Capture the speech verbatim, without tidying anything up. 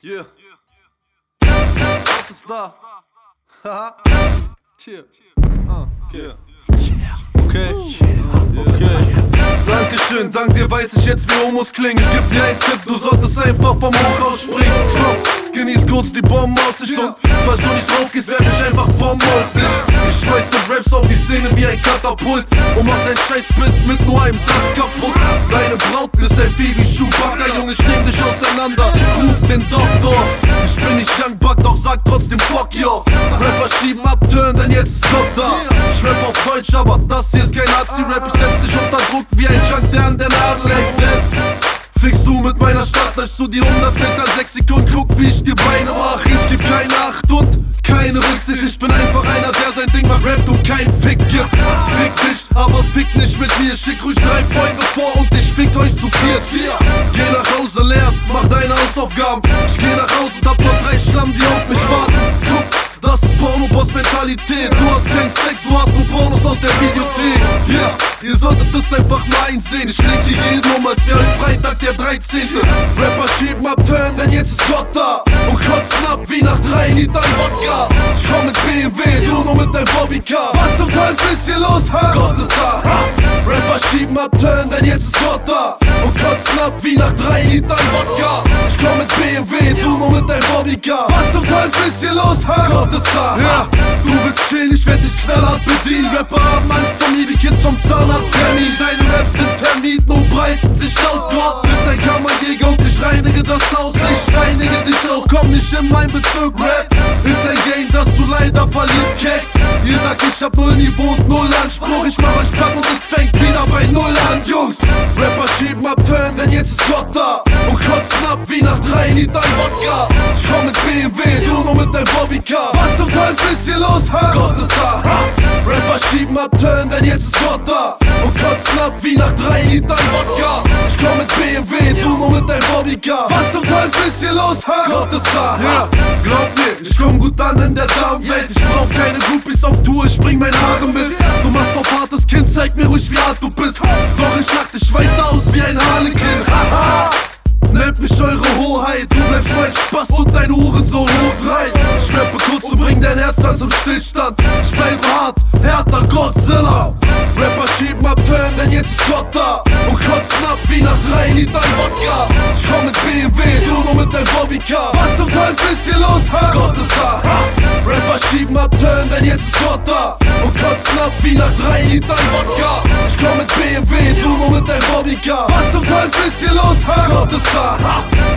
Yeah. Gott ist da. Haha. Cheer. Ah, okay. Okay. Okay. Dankeschön, dank dir weiß ich jetzt, wie Homos klingen. Ich geb dir einen Tipp, du solltest einfach vom Hochhaus springen. Komm, genieß kurz die Bombenaussicht und falls du nicht drauf gehst, werf ich einfach Bomben auf dich. Ich schmeiß mit Raps auf die Szene wie ein Katapult und mach dein Scheißbiss mit nur einem Satz kaputt. Deine Braut ist ein Vieh wie Chewbacca, Junge, ich nehm dich auseinander. Ruf den Doktor. Ich bin nicht Young Buck, doch sag trotzdem fuck yo. Rapper schieben ab, turn, denn jetzt ist Gott da. Ich rap auf Deutsch, aber das hier ist kein Nazi-Rap. Ich setz dich unter Druck wie ein Junk, der an der Nadel hängt. Denn fickst du mit meiner Stadt, läufst du die hundert Meter in sechs Sekunden. Guck, wie ich dir Beine mach. Ich geb keine Acht und keine Rücksicht. Ich bin einfach einer, der sein Ding macht, rappt und kein Fick gibt. Fick dich, aber fick nicht mit mir. Schick ruhig drei Freunde vor und ich fick euch zu viert. Geh nach Hause, lern, mach deine Hausaufgaben. Ich geh nach Hause und hab dort drei Schlamm, die auf mich warten. Guck, das ist Porno-Boss-Mentalität. Du hast keinen Sex, du hast nur Pornos aus der Videothek. Yeah, ihr solltet das einfach mal einsehen. Ich leg hier jeden um, als wäre ein Freitag der dreizehnte Rapper schieben ab, turn, denn jetzt ist Gott da. Und kotzen ab wie nach drei Litern Wodka. Ich komm mit B M W, du nur mit deinem Bobbycar. Was zum Teufel ist hier los, ha? Gott ist da, ha? Rapper schieben ab, turn, denn jetzt ist Gott da. Und kotzen ab wie nach drei Litern Wodka. Ich komm mit B M W, du nur mit deinem Bobbycar. Was zum Teufel ist hier los, ha? Gott ist da, ha? Du willst chillen, ich werd dich knallhart bedienen. Rapper haben Angst vor mir wie Kids vom Zahnarzttermin. Deine Raps sind Termiten und breiten sich aus. Gott bist ein Kammerjäger und ich reinige das Haus. Ich reinige dich auch, komm nicht in mein Bezirk. Rap ist ein Game, das du leider verlierst, Keck. Ihr sagt, ich hab null Niveau und null Anspruch. Ich mach euch platt und es fängt wieder bei null an, Jungs. Rapper schieben ab, turn, denn jetzt ist Gott da. Und kotzen ab wie nach drei Litern Wodka. Ich komm mit B M W, du nur mit deinem Bobbycar. Was zum Teufel ist hier los, ha? Gott ist da, ha? Rapper schieben ab, turn, denn jetzt ist Gott da. Und kotzen ab wie nach drei Litern Wodka. Ich komm mit B M W, du nur mit deinem Bobbycar. Was zum Teufel ist hier los, ha? Gott ist da, ha? Glaub mir, ich komm gut an in der Damenwelt. Ich brauch keine Groupies auf Tour, ich bring mein Haare mit. Du machst auf hartes Kind, zeig mir ruhig wie hart du bist. Doch ich lach dich weiter aus wie ein Harlekin, haha. Nennt mich eure Hoheit, du bleibst mein Spaß und dein Hurensohn hoch drei. Ich rappe kurz und bring dein Herz dann zum Stillstand. Ich bleibe hart, härter Godzilla. Rapper schieben ab, turn, denn jetzt ist Gott da. Und kotzen ab wie nach drei Litern Wodka. Ich komm mit B M W, du nur mit deinem Bobbycar. Was zum Teufel ist hier los, ha? Gott ist da, ha? Rapper schieben ab, turn, denn jetzt ist Gott da. Und kotzen ab wie nach drei Litern Wodka. Ich komm mit B M W, du nur mit deinem Bobbycar. Was zum Teufel ist hier los, ha? Gott ist da, ha?